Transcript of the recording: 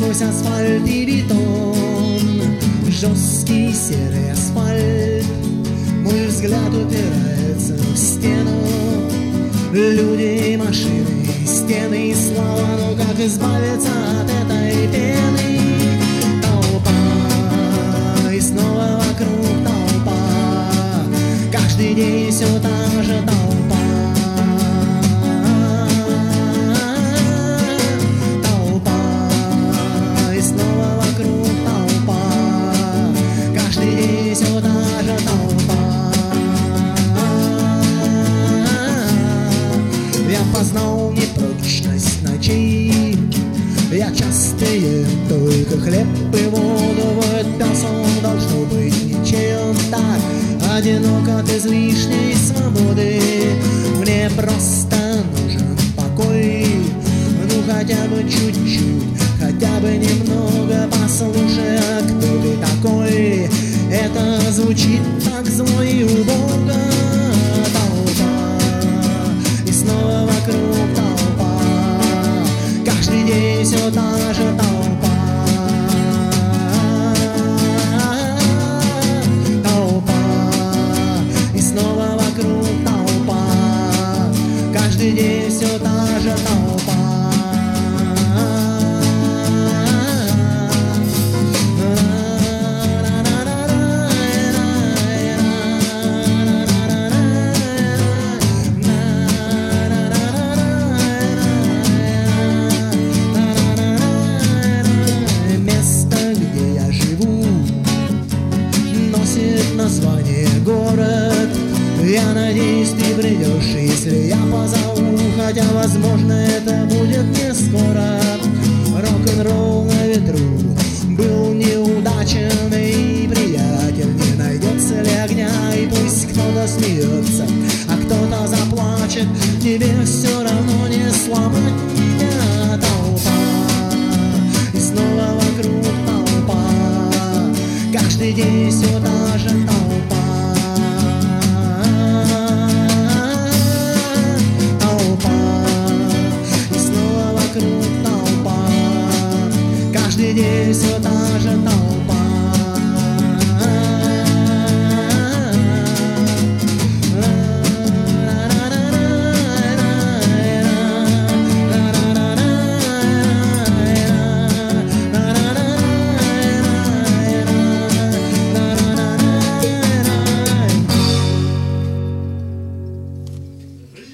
сквозь асфальт и бетон, жесткий серый асфальт. Мой взгляд упирается в стену. Люди и машины, стены и слава. Ну как избавиться от этой пены? Толпа, и снова вокруг толпа. Каждый день все та же толпа. Толпа, и снова вокруг толпа. Каждый день все та же толпа. Я познал непрочность ночей. Я часто ем только хлеб и воду. Вот песом должно быть ничем так. Одинок от излишней свободы. Мне просто нужен покой. Ну хотя бы чуть-чуть, хотя бы немного. Послушай, а кто ты такой? Это звучит так зло и убого. Снова вокруг толпа. Каждый день все та же толпа. Толпа. И снова вокруг толпа. Каждый день все та же толпа. Название город. Я надеюсь, ты придешь, если я позову. Хотя, возможно, это будет не скоро. Рок-н-ролл на ветру был неудачен, и приятель не найдется ли огня. И пусть кто-то смеется, а кто-то заплачет, тебе все равно не сломать меня. Толпа, и снова вокруг толпа. Каждый день все так.